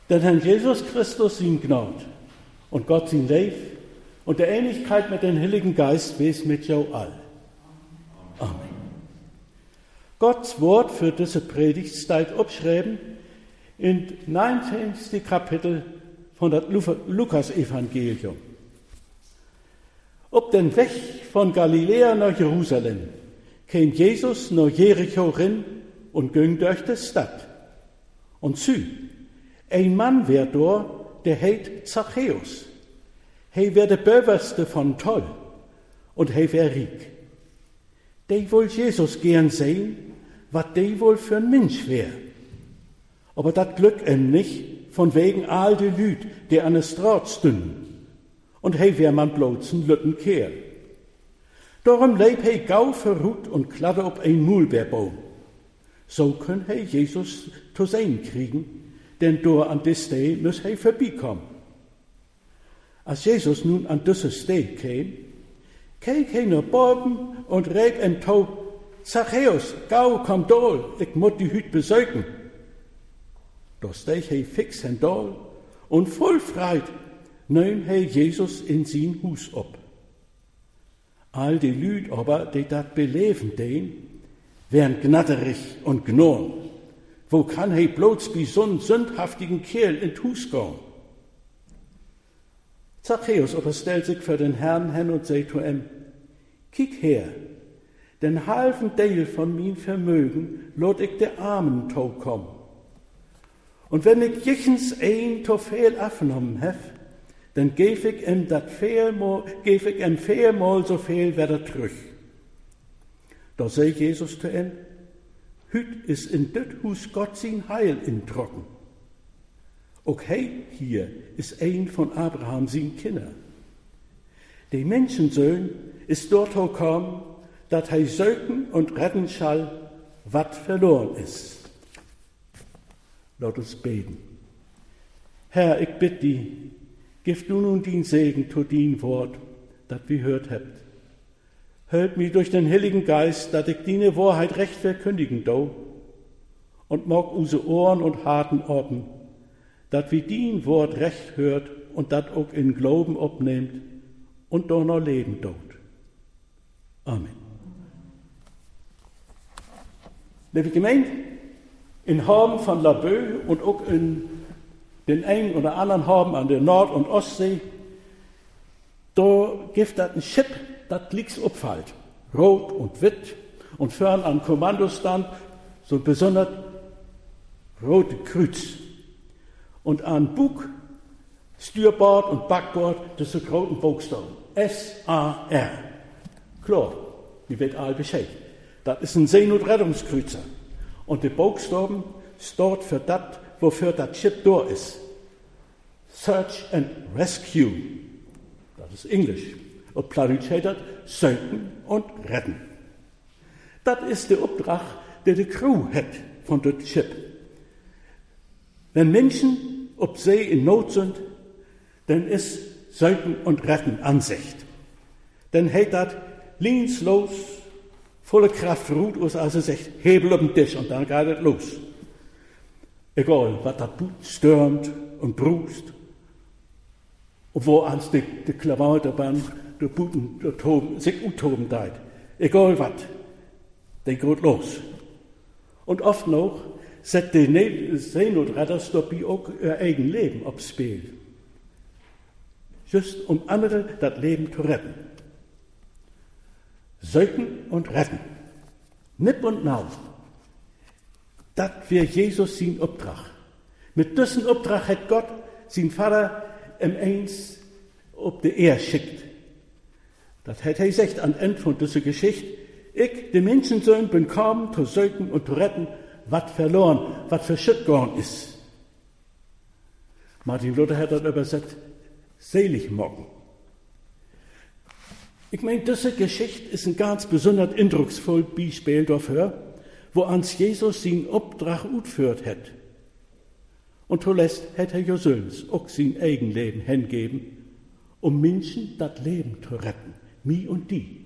Den Herrn Jesus Christus sein Gnad und Gott sein Leib und der Ähnlichkeit mit dem Heiligen Geist wes mit jou all. Amen. Gottes Wort für diese Predigt steht abgeschrieben in 19. Kapitel von das Lukas-Evangelium. Ob den Weg von Galiläa nach Jerusalem kam Jesus nach Jericho rein und ging durch die Stadt. Und ein Mann wär dort, der heit Zachäus. He wär der Böverste von Toll und he wär reich. Die wohl Jesus gern sehen, wat die wohl für ein Mensch wär. Aber dat glück ihm nicht, von wegen all die Lüd, die an der Straße stünden. Und he wär man bloß ein lütten Kerl. Darum leib he gau verruht und kladde op ein Mulbeerbaum. So könnt he Jesus zu sehen kriegen, denn dort an dis Stee muss he vorbeikommen. Als Jesus nun an diese Stee käm, keek he nach Boben und riep ihm zu: Zachäus, gau, komm dol, ich muss die Hüt besöken. Da steg he fix hen dol und voll Freit nahm he Jesus in sein Hus op. All die Lüd aber, die dat beleven den, wären gnatterig und gnorn. Wo kann he bloß bi so'n sündhaftigen Kerl in Hus gehen? Zachäus aber stellt sich für den Herrn hin und sagt zu ihm: Kiek her, den halben Teil von mein Vermögen lot ich der Armen kommen. Und wenn ich jichens ein to viel abgenommen hef, dann geb ich ihm viermal so viel wieder zurück. Da sagt Jesus zu ihm: Hüt ist in dit Hus Gott sein Heil introcken. Auch he hier ist ein von Abraham sein Kinder. Die Menschensohn ist dort gekommen, dat he söken und retten schall, wat verloren ist. Lass uns beten. Herr, ich bitte dich, gib du nun den Segen zu dein Wort, dat wir hört habt. Help mich durch den Heiligen Geist, dat ich deine Wahrheit recht verkündigen do, und mag unsere Ohren und Harten offen, dat wir dein Wort recht hört und dat auch in Glauben opnehmt und doch noch leben dort. Amen. Liebe Gemeinde, in Haben von Laboe und auch in den einen oder anderen Haben an der Nord- und Ostsee, da gibt das ein Schiff, das liegt abfällt. Rot und Witt und fern am Kommandostand so besonders rote Kreuz. Und an Bug, Steuerbord und Backbord, das sind roten Buchstaben. S-A-R. Klar, die wird all Bescheid. Das ist ein Seenotrettungskreuzer. Und die Buchstaben steht für das, wofür das Schiff da ist. Search and Rescue. Das ist Englisch. Und Plattdeutsch heißt das Söken und Retten. Das ist der Auftrag, der die Crew hat von dem Schiff. Wenn Menschen auf See in Not sind, dann ist Söken und Retten Ansicht. Dann heißt das linkslos, volle Kraft ruht aus, als er sagt, Hebel auf den Tisch und dann geht es los. Egal, was das stürmt und brust, und wo ans die Klavauterbahn, der Buten, der Toben, sich uttoben deit. Egal was, der geht los. Und oft noch setzt die Seenotretter dabei auch ihr eigenes Leben aufs Spiel. Just um andere das Leben zu retten. Söken und retten. Nipp und nau. Das wäre Jesus sein Auftrag. Mit diesem Auftrag hat Gott sein Vater im Eins auf die Erde schickt. Das hat er gesagt am Ende von dieser Geschichte. Ich, der Menschensohn, bin gekommen, zu söken und zu retten, was verloren, was verschütt worden ist. Martin Luther hat das übersetzt, selig machen. Ich meine, diese Geschichte ist ein ganz besonders eindrucksvolles Beispiel dafür, wo ans Jesus seinen Auftrag utführt hat. Und zuletzt hat er Josöns auch sein Eigenleben hingeben, um Menschen das Leben zu retten, mich und die.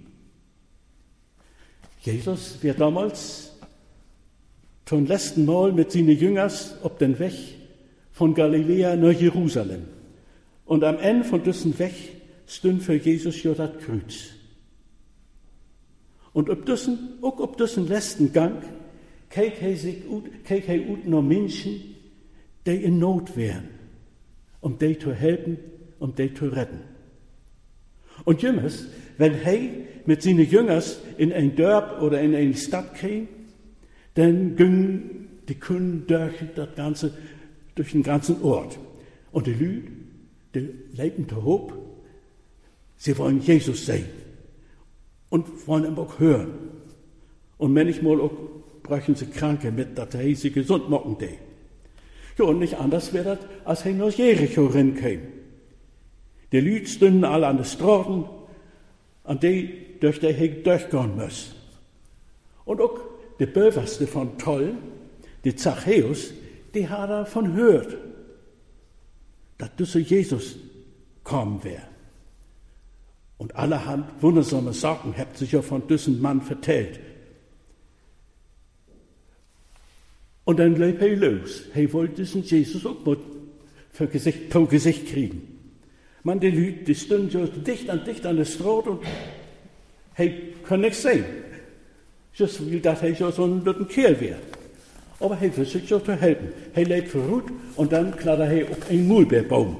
Jesus wird damals zum letzten Mal mit seinen Jüngers auf den Weg von Galiläa nach Jerusalem. Und am Ende von diesem Weg stund für Jesus ja das Kreuz. Und auch auf diesen letzten Gang keek hij ut nach Menschen, die in Not wären, um die zu helfen, um die zu retten. Und jemals, wenn er mit seinen Jüngers in ein Dorf oder in eine Stadt kam, dann gingen die Kunden durch den ganzen Ort. Und die Leute, die lebten zu hoch, sie wollen Jesus sehen und wollen ihn auch hören. Und manchmal auch bräuchten sie Kranke mit, dass er sie gesund machen die. Ja, und nicht anders wäre das, als er nach Jericho rinkam. Die Leute stünden alle an den Straßen, an die durch die er durchgehen muss. Und auch der Böverste von Tollen, der Zachäus, die hat davon gehört, dass dieser Jesus kommen wäre. Und allerhand wundersame Sachen habt sich ja von diesem Mann vertellt. Und dann lief er los. Er wollte diesen Jesus auch mal vor Gesicht kriegen. Man, die Leute, die stünden so dicht an der Straße und er kann nichts sehen. Just weil das er so ein little Kerl wäre. Aber er versucht sich zu helfen. Er lebt verruht und dann klettert er auf einen Maulbeerbaum.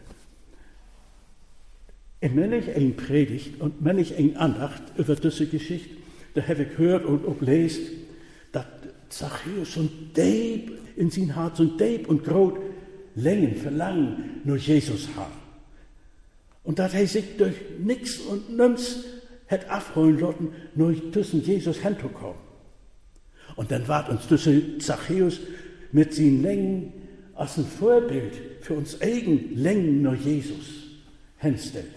Und wenn ich ein Predigt und wenn ich ein Andacht über diese Geschichte, da habe ich gehört und auch gelesen, dass Zachäus so ein Dieb in sein Herz, so ein Dieb und groß Verlangen nur Jesus hat. Und dass er sich durch nichts und nichts hat abholen lassen, nur zwischen Jesus hinzukommen. Und dann ward uns zwischen Zachäus mit seinen Längen als ein Vorbild für uns eigen Längen nur Jesus hinstellt.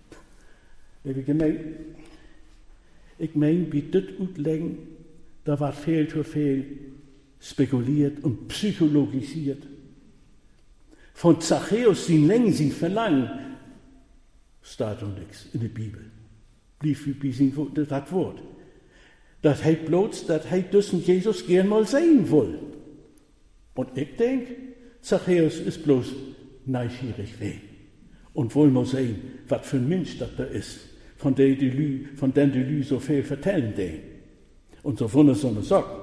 Ich mein, wie das Utlängen, da war viel zu viel spekuliert und psychologisiert. Von Zachäus, sein Längen, sein Verlangen, steht doch nichts in der Bibel. Blieb wie das Wort. Das heißt bloß, dass er diesen Jesus gern mal sehen will. Und ich denke, Zachäus ist bloß neugierig weh und will mal sehen, was für ein Mensch das da ist, von dem die Lü so viel vertellen den und so wundersame Sachen.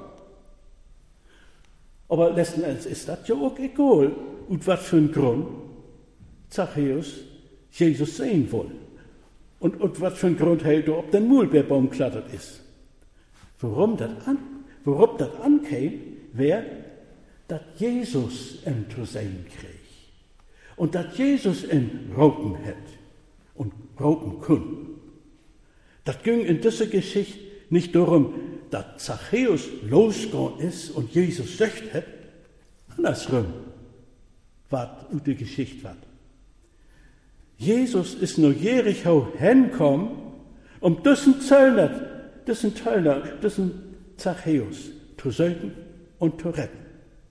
Aber letzten Endes ist das ja auch egal, und was für ein Grund Zachäus Jesus sehen will. Und was für ein Grund er da auf den Maulbeerbaum klettert ist. Worum das ankam, wäre, dass Jesus ihn zu sehen kriegt. Und dass Jesus ihn rauben hat und rauben kann. Das ging in dieser Geschichte nicht darum, dass Zachäus losgegangen ist und Jesus söcht hat. Andersrum, was die Geschichte war. Jesus ist nach Jericho hingekommen, um diesen Zachäus zu sögen und zu retten.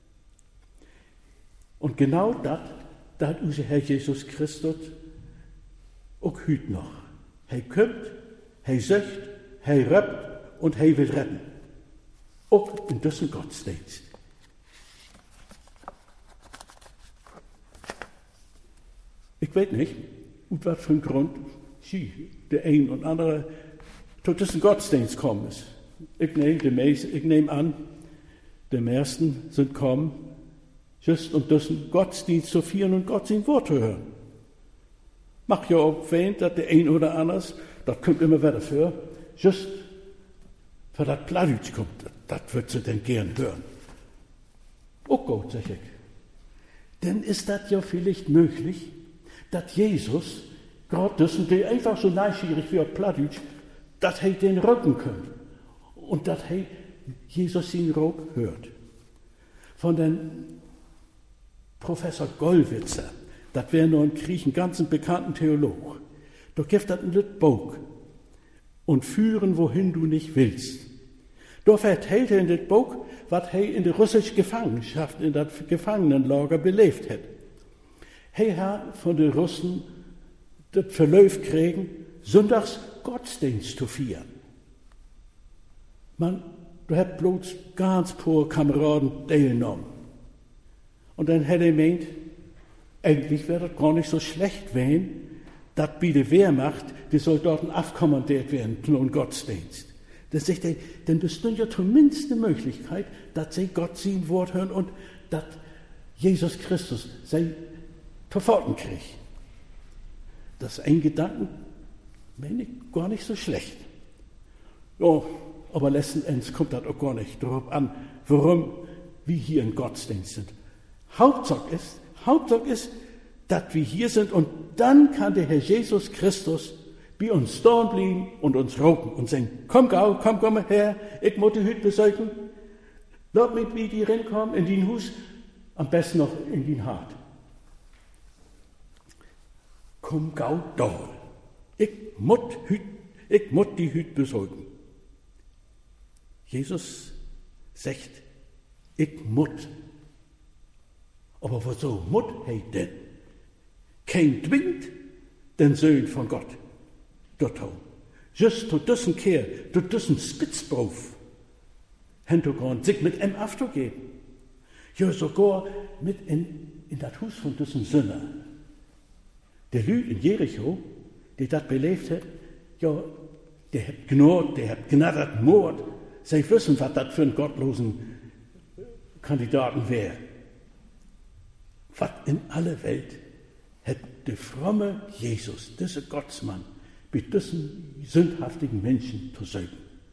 Und genau das hat unser Herr Jesus Christus auch heute noch. Er kommt, er sögt, er rettet und er will retten. Auch in diesem Gottesdienst. Ich weiß nicht, und was für ein Grund der ein und andere zu diesem Gottesdienst kommen ist. Ich nehme an, die meisten sind kommen, just um diesen Gottesdienst zu feiern und Gott sein Wort zu hören. Mach ja auch erwähnt, dass der ein oder andere, das kommt immer wieder vor, just für das Plattdeutsch kommt, das wird sie denn gern hören. Oh Gott, sag ich. Denn ist das ja vielleicht möglich, dass Jesus, gerade das und die einfach so neugierig wie auf Plattdeutsch, dass er den Rücken kann und dass er Jesus den Rob hört. Von dem Professor Gollwitzer, das wäre noch ein Krieg, ein ganz bekannten Theolog, da gibt das ein Buch und führen, wohin du nicht willst. Da erzählt er in das Buch, was er in der russischen Gefangenschaft, in das Gefangenenlager belebt hat. Er hat von den Russen das Verlauf kriegen, sonntags Gottesdienst zu feiern. Du hast bloß ganz paar Kameraden teilgenommen. Und dann hätte er meint, eigentlich wäre das gar nicht so schlecht, wenn das bei der Wehrmacht, die Soldaten aufkommandiert werden, zu einem Gottesdienst. Dann sagt er, dann bestünde ja zumindest die Möglichkeit, dass sie Gott sein Wort hören und dass Jesus Christus sein Verfolgen kriegt. Das ist ein Gedanken, meine ich, gar nicht so schlecht. Ja, aber letzten Endes kommt das auch gar nicht darauf an, warum wir hier in Gottesdienst sind. Hauptsache ist, dass wir hier sind und dann kann der Herr Jesus Christus bei uns stehen bleiben und uns rufen und sagen, komm her, ich muss die Hütte besuchen, lass mich wie die reinkommen in dein Haus, am besten noch in dein Hart. Komm gau da, ich muss die Hütte besuchen. Jesus sagt, ich muss. Aber wieso muss er denn? Kein zwingt den Sohn von Gott. Dorthin. Just zu diesen Kehr, zu diesen Spitzberuf, hintergrund, sich mit ihm aufzugeben. Ja, sogar mit in das Haus von diesen Sünder. Der Lüd in Jericho, der das belebt hat, ja, der hat knurrt, der hat knattert, Mord. Sie wissen, was das für einen gottlosen Kandidaten wäre. Was in aller Welt hat der fromme Jesus, dieser Gottsmann, mit diesen sündhaftigen Menschen zu sagen?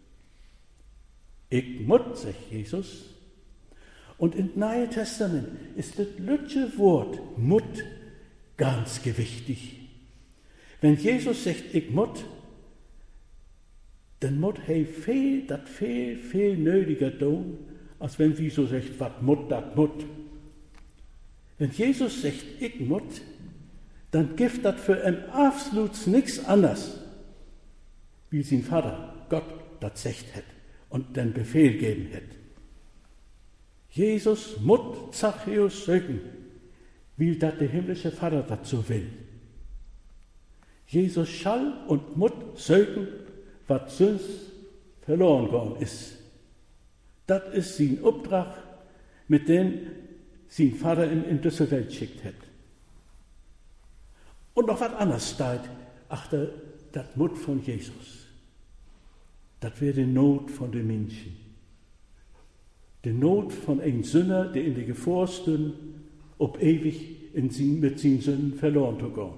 Ich muss, sagt Jesus. Und im Neuen Testament ist das letzte Wort Mut ganz gewichtig. Wenn Jesus sagt, ich muss, dann muss er viel nötiger tun, als wenn wir so sagt, was muss, das muss. Wenn Jesus sagt, ich muss, dann gibt das für ihn absolut nichts anderes, wie sein Vater Gott das sagt hat und den Befehl gegeben hat. Jesus muss Zachäus sögen, wie das der himmlische Vater dazu will. Jesus schall und muss sögen, was sonst verloren gegangen ist. Das ist sein Auftrag, mit dem sein Vater ihn in diese Welt schickt hat. Und noch was anderes steht achter das Mut von Jesus. Das wäre die Not von den Menschen. Die Not von einem Sünder, der in der Gefahr stünde, ob ewig mit seinen Sünden verloren zu gehen.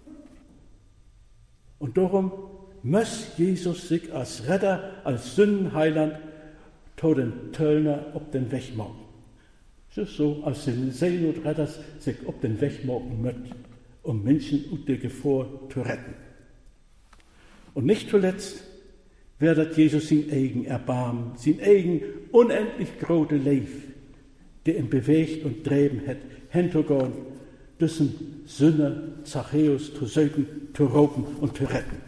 Und darum muss Jesus sich als Retter, als Sündenheiland, zu den Töllner auf den Weg machen. Es ist so, als die Seenotretter sich auf den Weg machen müssen, um Menschen aus der Gefahr zu retten. Und nicht zuletzt wird Jesus sein eigen Erbarmen, sein eigen unendlich große Leben, der ihn bewegt und treiben hat, hinzugehen, diesen Sünder Zachäus zu suchen, zu rauben und zu retten.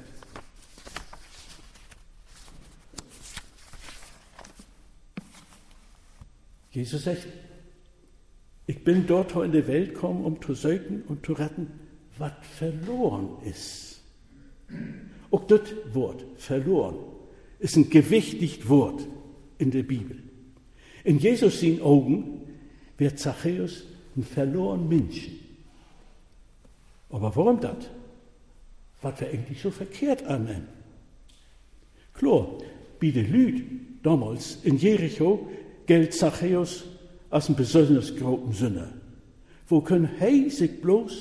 Jesus sagt, ich bin dort in die Welt gekommen, um zu suchen und zu retten, was verloren ist. Auch das Wort, verloren, ist ein gewichtiges Wort in der Bibel. In Jesus' seinen Augen wird Zachäus ein verlorener Mensch. Aber warum das? Was war eigentlich so verkehrt an ihm? Klar, bei den Leuten damals in Jericho gilt Zachäus als ein besonders großen Sünder. Wo kann er sich bloß,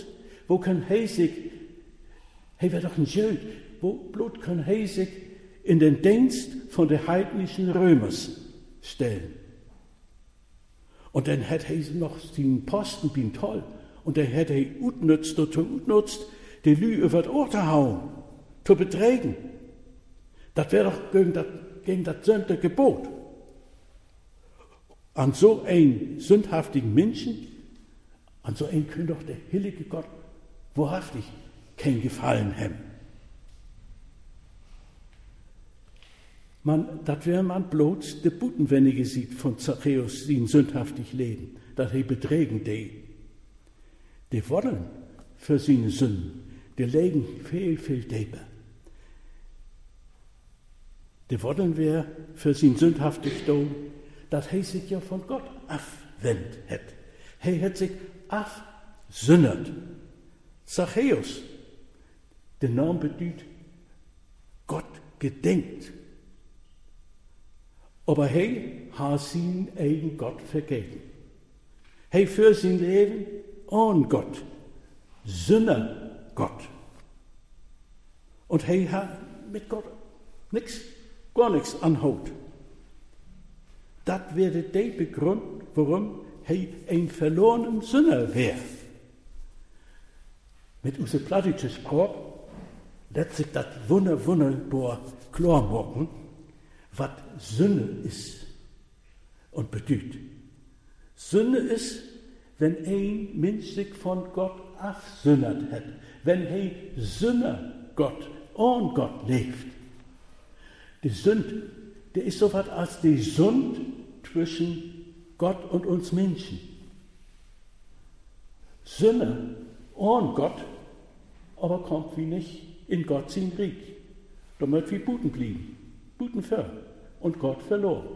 er war doch ein Jude, wo bloß kann er sich in den Dienst von den heidnischen Römers stellen. Und dann hat er noch seinen Posten bin toll. Und dann hat er utnutzt, die Lü über das Ohr zu hauen, zu betreten. Das wäre doch gegen das sündige Gebot. An so einen sündhaftigen Menschen, an so einen kann doch der heilige Gott wahrhaftig kein Gefallen haben. Das wäre man bloß die Butenwennige sieht von Zachäus, die ein sündhaftig Leben, dass er beträgen die wollen für seine Sünden, die legen viel deeper. Die wollen wir für sein sündhaftig Tun, dass er sich ja von Gott abwendet hat. Hij hat sich afzündert. Zachäus, der Name bedeutet Gott gedenkt. Aber hij hat sein eigen Gott vergeben. Hij für sein Leben an Gott, Sünder Gott. Und hij hat mit Gott gar nichts anhaut. Das wäre der Grund, warum hij ein verlorener Sünder wäre. Mit unserer plattdeutschen Sprache lässt sich das wunderbar klar machen, was Sünde ist und bedeutet. Sünde ist, wenn ein Mensch sich von Gott absündert hat, wenn er Sünder Gott und Gott lebt. Die Sünde, der ist so was als die Sünde zwischen Gott und uns Menschen. Sünder und Gott, aber kommt wie nicht in Gott sein Reich. Damit wir Buten blieben, Buten für und Gott verloren.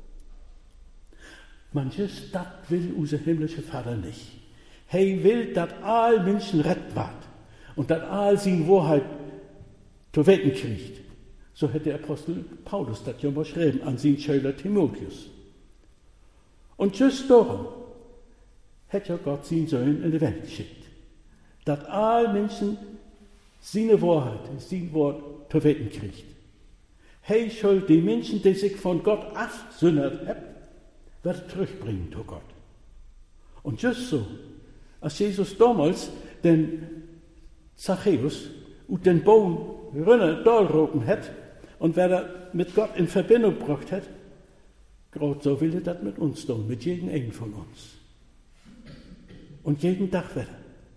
Manches, das will unser himmlischer Vater nicht. Er will, dass all Menschen rettet wird und dass all seine Wahrheit zu wecken kriegt. So hätte der Apostel Paulus das ja mal geschrieben an seinen Schüler Timotheus. Und just darum hat ja Gott seinen Sohn in die Welt geschickt, dass all Menschen seine Wahrheit, sein Wort zu wecken kriegt. Er soll die Menschen, die sich von Gott absündert haben, wird zurückbringen zu Gott. Und just so, als Jesus damals den Zachäus und den Baum runtergerogen hat und wer er mit Gott in Verbindung gebracht hat, gerade so will er das mit uns tun, mit jedem einen von uns. Und jeden Tag wieder.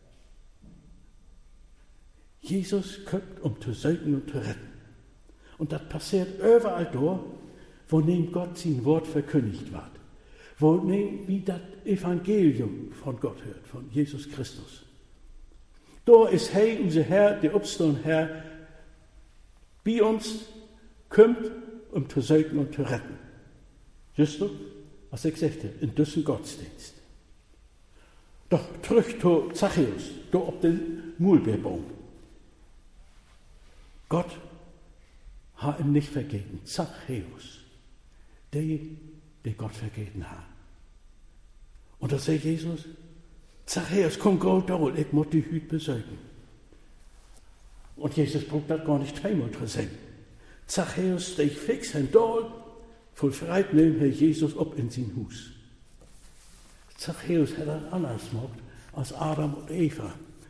Jesus kommt, um zu segnen und zu retten. Und das passiert überall da, wo neben Gott sein Wort verkündigt wird. Wo neben wie das Evangelium von Gott hört, von Jesus Christus. Da ist Hij, unser Herr, der Obstone Herr, bei uns kommt, um zu segnen und zu retten. Just so, was ich sagte, in diesem Gottesdienst. Doch zurück zu Zachäus, da auf den Maulbeerbaum. Gott hat ihm nicht vergeben. Zachäus, der Gott vergeben hat. Und da sagt Jesus, Zachäus, komm gerade da, ich muss die Hüte besorgen. Und Jesus braucht das gar nicht zweimal zu sagen. Zachäus steht fix und da, voll Freude nimmt Herr Jesus ab in sein Haus. Zachäus hat das anders gemacht als Adam und Eva.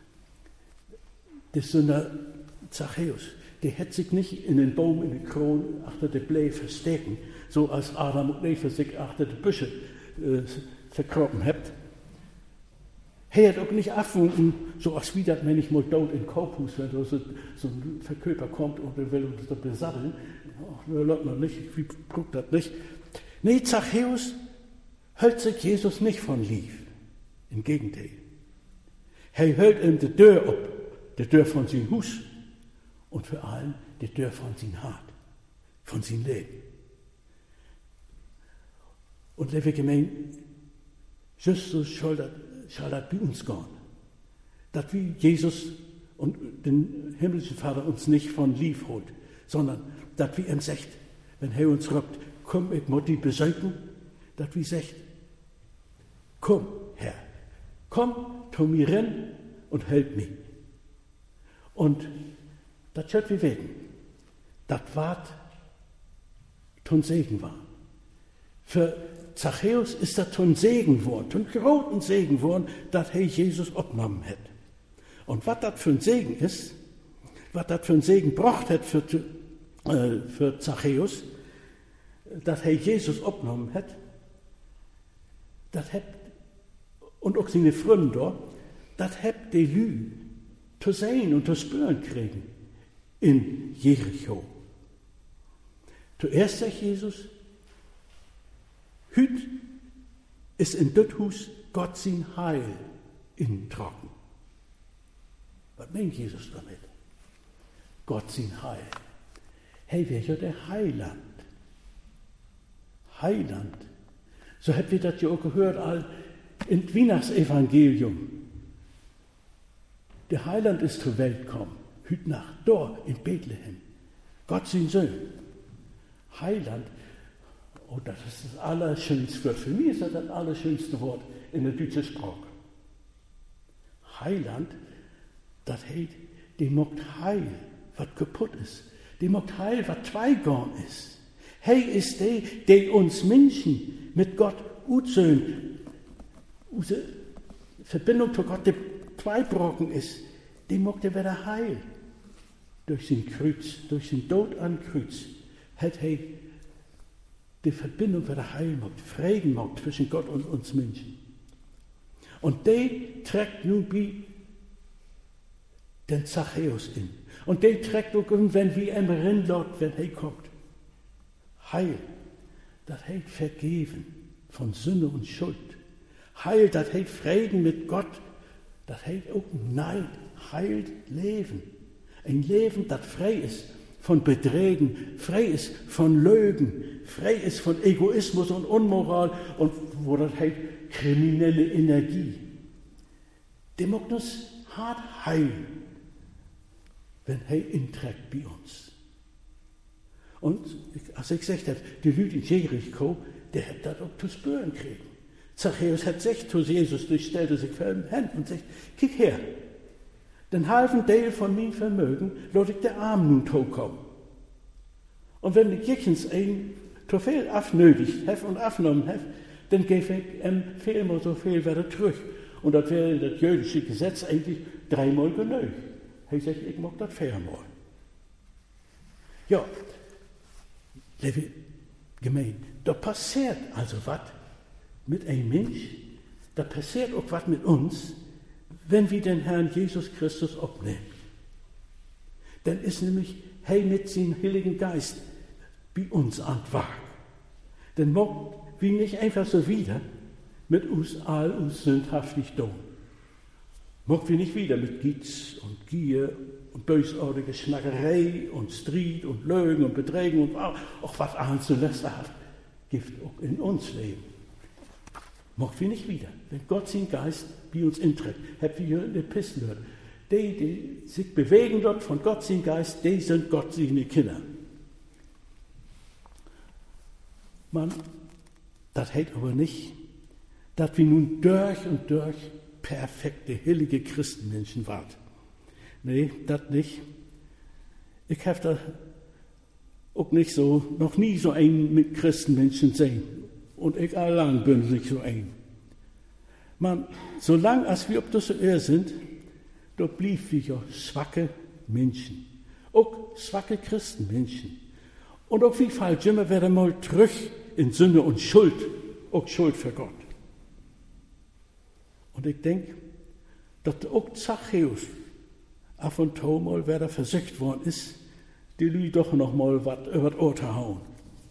Das Sünder Zachäus, der hat sich nicht in den Baum, in den Kron, achter der Blei verstecken, so als Adam und Eva sich achter die Büsche verkroppen hat. Er hat auch nicht abwunken, so als wie das, wenn ich mal dort in Kaufhaus, wenn da so ein Verkäufer kommt und er will uns da besatteln. Ach, ne, Leute noch nicht, wie guckt das nicht? Nee, Zachäus hält sich Jesus nicht von lieb. Im Gegenteil. Er hält ihm die Tür ab, die Tür von seinem Haus und vor allem die Tür von seinem Hart, von seinem Leben. Und liebe Gemeinde, just so soll das bei uns gehen. Dass wir Jesus und den himmlischen Vater uns nicht von lieb holt, sondern dass wir ihm sagt, wenn er uns rückt, komm, ich muss dich besorgen, dass wir sagt, komm, Herr, komm zu mir rein und help mich. Und das wird wir werden. Das ward zum Segen war. Für Zachäus ist das zum Segen geworden, zum großen Segen geworden, dass er Jesus abgenommen hat. Und was das für ein Segen ist, was das für ein Segen gebracht hat für Zachäus, dass er Jesus abgenommen hat, das hat, und auch seine Freunde, das hat die Lü zu sehen und zu spüren kriegen in Jericho. Zuerst sagt Jesus, Hüt ist in das Haus Gott sein Heil introcken. Was meint Jesus damit? Gott sein Heil. Hey, wer ist ja der Heiland? Heiland. So habt ihr das ja auch gehört, all im Weihnachtsevangelium. Der Heiland ist zur Welt gekommen, heute Nacht, dort in Bethlehem. Gott sein Sohn. Heiland, oh, das ist das allerschönste Wort. Für mich ist das allerschönste Wort in der deutschen Sprache. Heiland, das heißt, die macht heil, was kaputt ist. Die macht heil, was zweigegangen ist. Hey ist der uns Menschen mit Gott unsere Verbindung zu Gott, die zweibrocken ist, die macht er wieder heil. Durch sein Kreuz, durch den Tod am Kreuz, hat er die Verbindung wieder heil gemacht, Frieden gemacht zwischen Gott und uns Menschen. Und der trägt nun bei den Zachäus in. Und der trägt auch wenn wir ihm rinlässt, wenn er kommt. Heil, das heißt vergeben von Sünde und Schuld. Heil, das heißt Frieden mit Gott. Das heißt auch Nein, heilt Leben. Ein Leben, das frei ist von Beträgen, frei ist von Lügen, frei ist von Egoismus und Unmoral und wo das heißt kriminelle Energie. Der macht uns hart heil, wenn er inträgt bei uns. Und als ich gesagt habe, die Leute in Jericho, der hat das auch zu spüren kriegen. Zachäus hat sich zu Jesus, stellte sich vor ihm hin und sagt, kick her, den halben Teil von meinem Vermögen lasse ich der Arm nun kommen. Und wenn ich jechens ein zu viel abnötigt habe und abgenommen habe, dann gebe ich ihm viermal so viel wieder zurück. Und das wäre das jüdische Gesetz eigentlich 3-mal genug. Er sagt, ich mag das 4-mal. Ja, liebe Gemeinde, da passiert also was mit einem Mensch, da passiert auch was mit uns, wenn wir den Herrn Jesus Christus aufnehmen. Dann ist nämlich er mit seinem Heiligen Geist bei uns an Werk. Dann mag wir nicht einfach so wieder mit uns all uns sündhaftig tun. Mag wir nicht wieder mit Geiz und Gier und bösartige Schnackerei und Streit und Lügen und Beträgen und auch was anderes so lästerhaft gibt auch in uns leben. Mag wir nicht wieder, wenn Gott seinen Geist bei uns intritt. Habt ihr hier in der Epistel gehört? Die sich bewegen dort von Gott seinen Geist, die sind Gott seine Kinder. Man, das heißt aber nicht, dass wir nun durch und durch perfekte, heilige Christenmenschen waren. Nee, das nicht. Ich habe da auch nicht so, noch nie so einen mit Christenmenschen gesehen. Und ich allein bin nicht so ein. Man, solange als wir auf dieser Erde sind, da blieb wir ja schwache Menschen. Auch schwache Christenmenschen. Und auf jeden Fall immer wieder mal zurück in Sünde und Schuld. Auch Schuld für Gott. Und ich denke, dass auch Zachäus ab und zu mal wieder versucht worden ist, die Leute doch noch mal was über das Ohr zu hauen.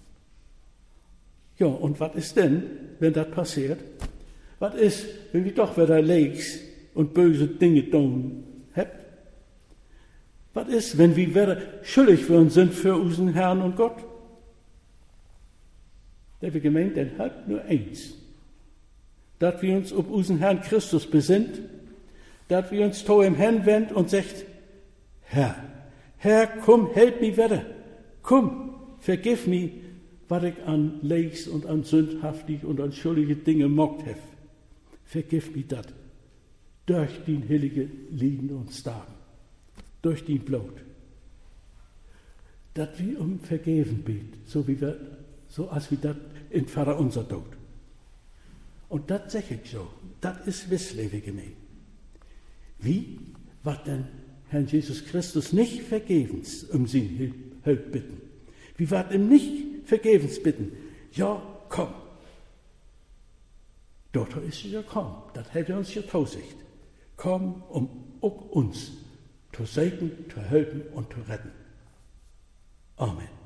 Ja, und was ist denn, wenn das passiert? Was ist, wenn wir doch wieder Leids und böse Dinge tun habt? Was ist, wenn wir wieder schuldig worden sind für unseren Herrn und Gott? Der wir gemeint, dann hat nur eins. Dass wir uns auf unseren Herrn Christus besinnt, dass wir uns zu ihm hinwenden und sagt, Herr, komm, help mich wieder. Komm, vergib mich, was ich an Leids und an sündhaftig und an schuldige Dinge mockt habe. Vergib mich das. Durch den heilige Lieden und Sterben. Durch den Blut. Dass wir um Vergeben beten, so als wir das in Vater unser tut. Und das sage ich so. Das ist Wisslebe gemeint. Wie? Was denn Herrn Jesus Christus nicht vergebens um sein Hilfe bitten? Wie wird ihm nicht vergebens bitten? Ja, komm. Dort ist er gekommen. Das hat er uns getausicht. Komm, um auch uns zu segnen, zu helfen und zu retten. Amen.